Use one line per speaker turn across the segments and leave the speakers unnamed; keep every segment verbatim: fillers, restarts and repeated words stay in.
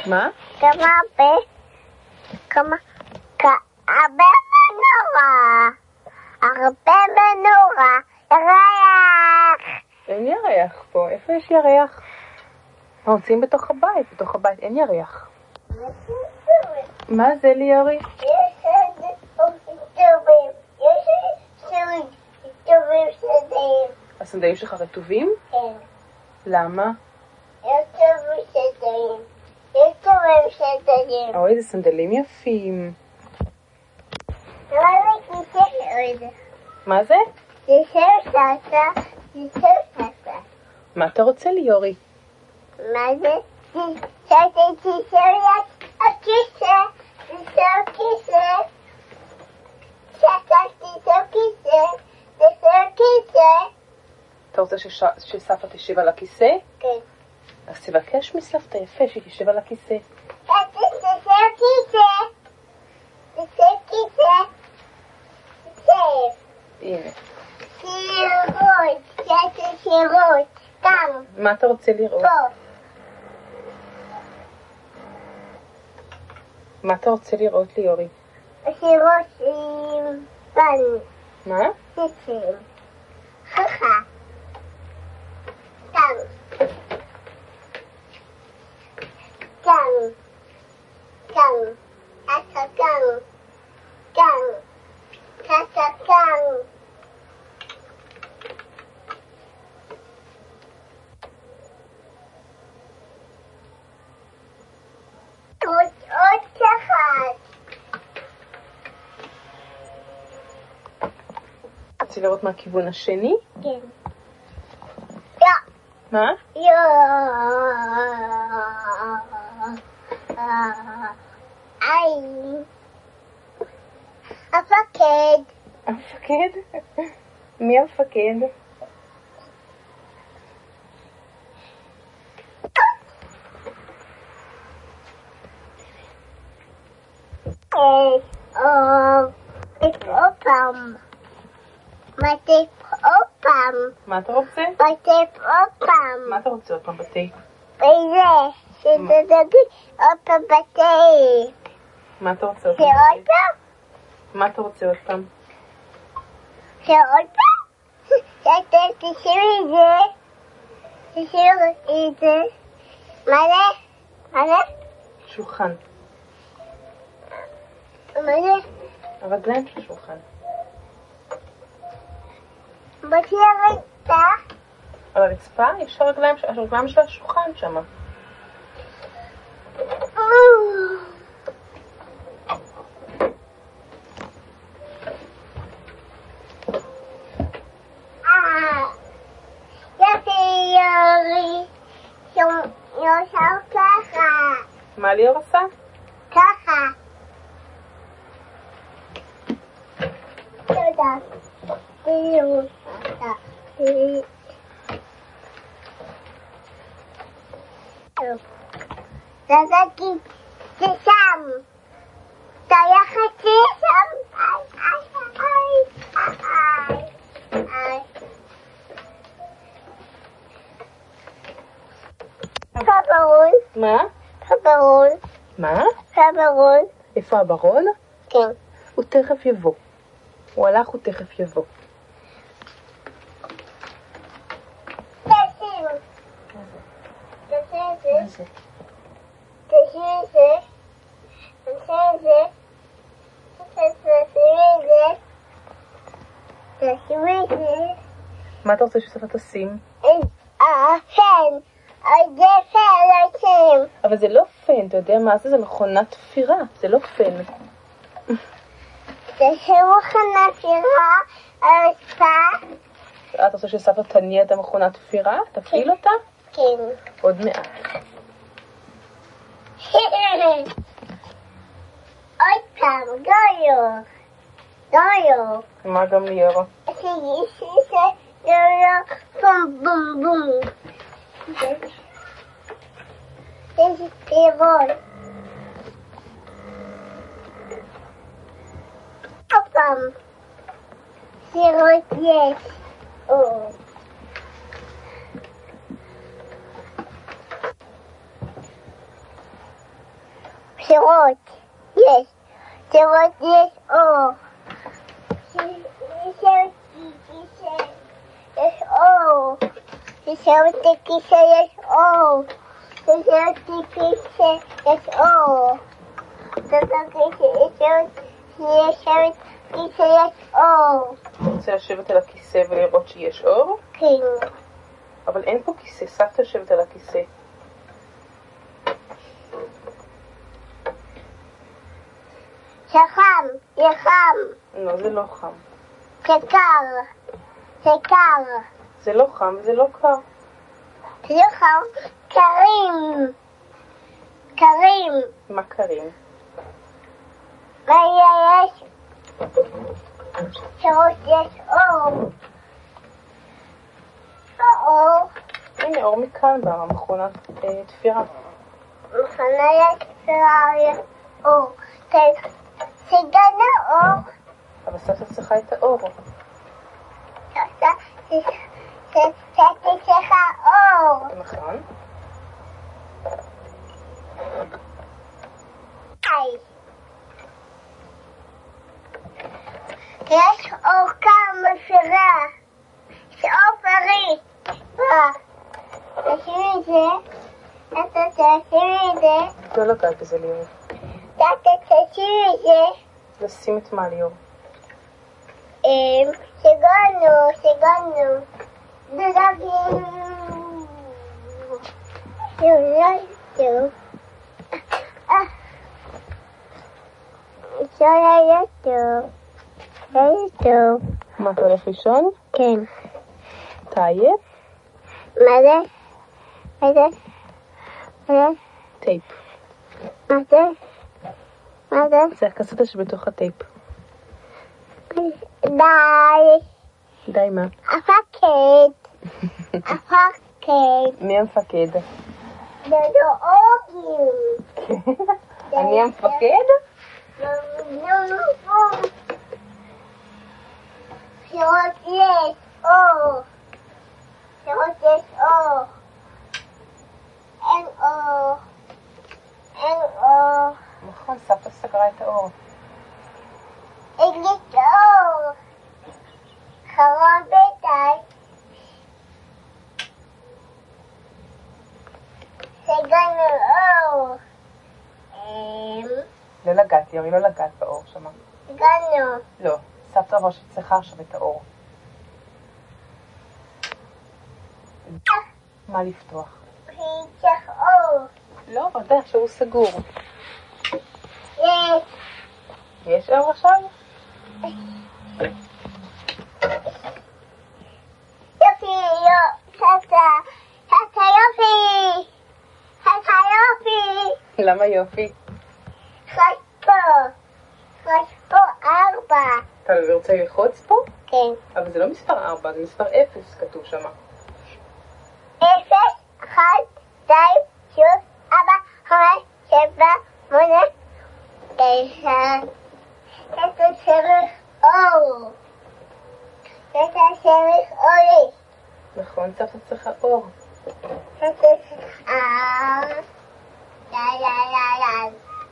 מה?
כמה הרבה, כמה, הרבה מנורה, הרבה מנורה, ירח.
אין ירח פה, איפה יש ירח? אנחנו נמצאים בתוך הבית, בתוך הבית אין ירח. מה זה ליאורי?
יש טובים, יש טובים שדיים.
הסנדלים שלך רטובים?
כן.
למה?
יש טובים שדיים. יש טובים שדיים.
אוי, איזה סנדלים יפים.
מה זה כיסא עוד?
מה זה?
כיסא ססה, כיסא ססה.
מה אתה רוצה ליאורי?
מה זה? כיסא כיסא הכיסא, כיסא כיסא. ססה כיסא כיסא, כיסא כיסא.
אתה רוצה שש... שסבתא תשב על הכיסא?
כן.
אז תבקש מסבתא יפה שהיא תשב על הכיסא.
כיסא כיסא. כיסא כיסא. כיסא.
הנה.
שירות, כיסא שירות. כאן.
מה אתה רוצה לראות?
פה.
מה אתה רוצה לראות ליאורי?
שירות עם בן.
מה?
סיסים. חכה. כאן. כאן. כאן. ככה כאן. כאן. ככה כאן. עוד עוד אחד.
רוצה לראות מהכיוון השני?
כן. יא.
מה?
יא. איי. המפקד.
המפקד? מי המפקד? עוד פעם. בטייפ עוד פעם. מה אתה רוצה?
בטייפ עוד פעם.
מה אתה רוצה עוד פעם בטייפ?
וזה, שתדגי עוד פעם בטייפ.
מה אתה רוצה עוד פעם
שעוד
בטייפ?
פעם?
מה אתה רוצה עוד פעם?
שעוד פעם? שאתה תשאיר את זה. תשאיר את זה. מה זה? מה זה?
שולחן.
מה זה?
הרגליים של השולחן.
בשביל הרצפה?
על הרצפה יש הרגליים, הרגליים של השולחן שם.
יפי יורי, יושב ככה.
מה ליאור עשה?
ככה. תודה. תראו אותה. תדגי, זה שם. תלכת שם. איי, איי, איי, איי. חברון.
מה?
חברון.
מה?
חברון.
איפה הברון?
כן.
הוא תכף יבוא. הוא הלך, הוא תכף יבוא.
תשים. תשים את זה.
מה זה?
תשים את זה. תשים את זה. תשים את זה. תשים את זה.
מה אתה רוצה שסבתא תשים?
אה, פן. זה פן לשים.
אבל זה לא פן, אתה יודע מה זה? זה מכונת תפירה, זה לא פן.
תשים מכונת תפירה על הרצפה.
אתה רוצה שסבתא תניע את המכונת תפירה? תפעיל אותה?
כן.
עוד מעט.
עוד פעם, גויו. גויו.
מה גם ליאור?
שישה, גויו, בום בום בום. יש פירון. עוד פעם. פירות יש. או. סירות. יש. סירות יש אור. יש אור. ישבתי כיסא יש אור. ישבתי כיסא יש אור. ישבת כיסא יש אור.
אתה רוצה לשבת על הכיסא ולראות שיש אור?
כן.
אבל אין פה כיסא, סבתא יושבת על הכיסא.
שחם, יחם.
לא, זה לא חם.
שקר, שקר.
זה לא חם וזה לא קר.
זה חם, קרים. קרים.
מה קרים?
מה יש? שרות יש אור. אור.
הנה אור מכאן במכונת אה, תפירה.
מכונה לתפירה יש אור. סגן האור.
אבל סבתא צריכה את האור.
סבתא צריכה אור.
נכון.
יש אור כמה מפירה. יש אור פריט. תשימי את זה. אתה תשימי את זה.
לא לגעת בזה ליאור.
אתה תשימי את זה.
לשים את מה ליאור?
סגרנו, סגרנו. דרגים. יולדו. יולדו. יולדו.
מה, אתה הולך לישון?
כן.
אתה עייף?
מה זה? מה זה? מה זה?
טייפ.
מה זה? מה זה?
זה הקסטה שבתוך הטייפ.
די.
די מה?
הפקד. הפקד.
מי המפקד?
דודו אוגי.
אני המפקד?
שרות יש אור. שרות יש אור. אין אור. אין אור.
נכון, סבתא סגרה את האור.
אין לי אור. חרום ביתי. סגרנו אור.
לא לגעת, יורי, לא לגעת באור שמה.
סגרנו.
לא, סבתא אמרה שצריכה עכשיו את האור. מה לפתוח?
פיצח אור.
לא, אבל די, עכשיו הוא סגור.
יש.
יש אור עכשיו?
יופי, יופי. סבתא. סבתא יופי. סבתא יופי.
למה יופי?
חש פה. חש פה ארבע.
אתה לא רוצה ללחוץ פה?
כן.
אבל זה לא מספר ארבע, זה מספר אפס כתוב שמה.
אפס, אחד, שתיים, שלוש, ארבע, חמש, שבע, שמונה, תשע. אתה צריך אור. אתה צריך אורי.
נכון, סבתא צריכה אור.
אתה צריך אור. לה לה לה לה.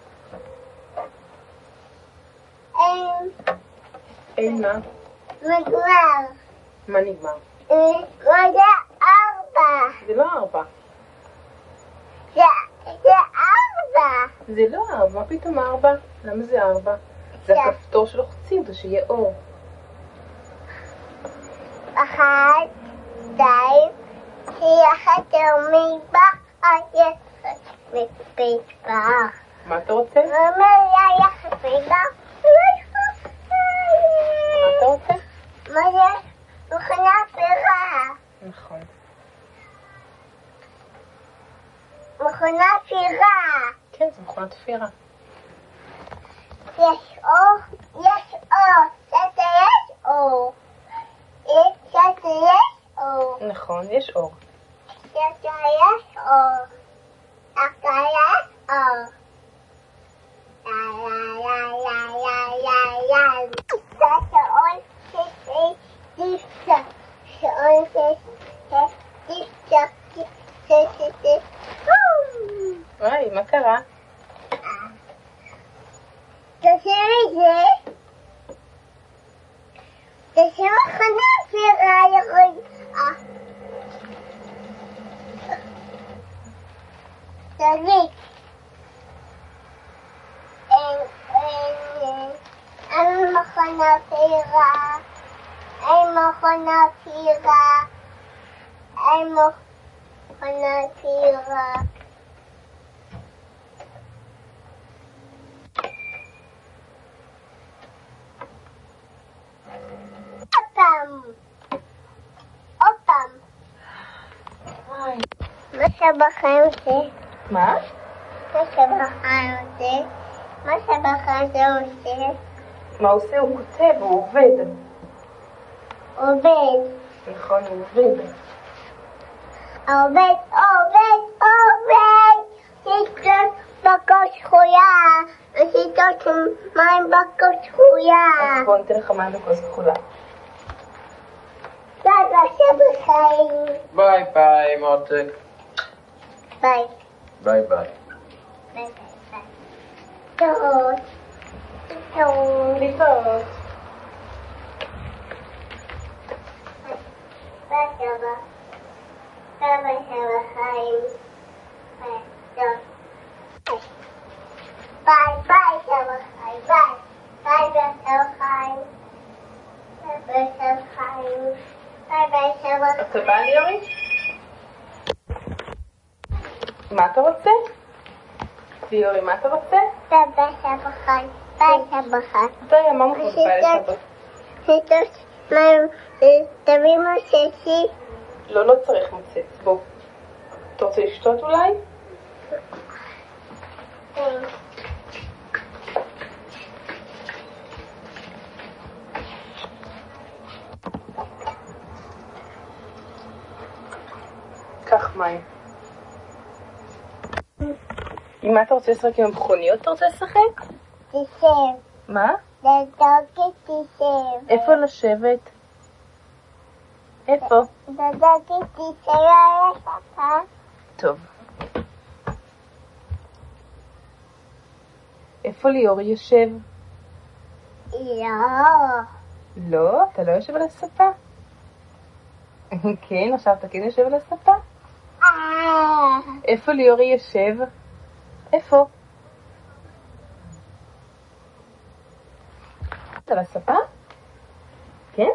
אין
אין מה?
נגמר.
מה נגמר?
מה זה ארבע?
זה לא ארבע.
זה זה ארבע.
זה לא ארבע, מה פתאום ארבע? למה זה ארבע? זה הכפתור שלוחצים אותו, שיהיה אור.
אחת, שתיים, שלוש, מטבח, יחד מטבח.
מה אתה רוצה?
אומר לה יחד מטבח.
מה אתה רוצה?
מה זה? מכונה פירה.
נכון.
מכונה פירה.
כן, זה מכונת תפירה.
יש אור, יש אור. שאתה יש אור. שאתה יש אור.
נכון, יש אור.
שאתה יש אור. אתה יש אור. לה לה לה לה לה לה. זה שעון שש דיסק. שעון שש דיסק. שש דיסק.
וואי, מה קרה?
תשימי זה. תשימי חנה פירה יכול... תגיד. אין מכונה פירה. אין מכונה פירה. אין מכונה פירה. עוד פעם. מה שבחיים זה?
מה?
מה שבחיים זה? מה שבחיים זה עושה?
מה הוא עושה? הוא כותב, הוא עובד.
עובד.
נכון, הוא עובד.
עובד, עובד, עובד. שיטות בקוש חולה. שיטות מים בקוש חולה.
אז בוא ניתן לך מים בכוס כחולה.
ביי ביי שבחיים.
ביי ביי מותק.
ביי.
ביי ביי.
ביי ביי. טוב. טוב.
להתראות.
ביי שבח. ביי ביי שבחיים. ביי. טוב. ביי ביי שבחיים. ביי. ביי ביי שבחיים. ביי ביי שבחיים. ביי ביי שבחיים.
אתה בא ליורי? מה אתה רוצה? ליורי, מה אתה רוצה?
ביי ביי שבחיים. ביי שבחיים.
די, אמרנו כבר ביי לשבת.
שיטות מים. תביא מוצצי.
לא, לא צריך מוצץ. בוא. אתה רוצה לשתות אולי?
כן.
קח מים. עם מה אתה רוצה לשחק? עם המכוניות אתה רוצה לשחק?
תשב.
מה?
דדוקי תשב.
איפה לשבת? איפה?
דדוקי תשב על הספה.
טוב. איפה ליאורי יושב?
לא.
לא, אתה לא יושב על הספה? כן, עכשיו אתה כן יושב על הספה?
אה.
איפה ליאורי יושב? איפה? על הספה? כן?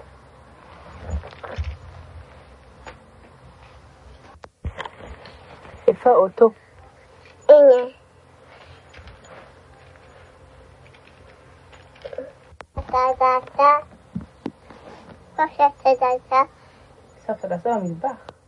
איפה האוטו?
הנה. אתה דעת? כמו שאתה דעת?
סוף אתה עושה במטבח.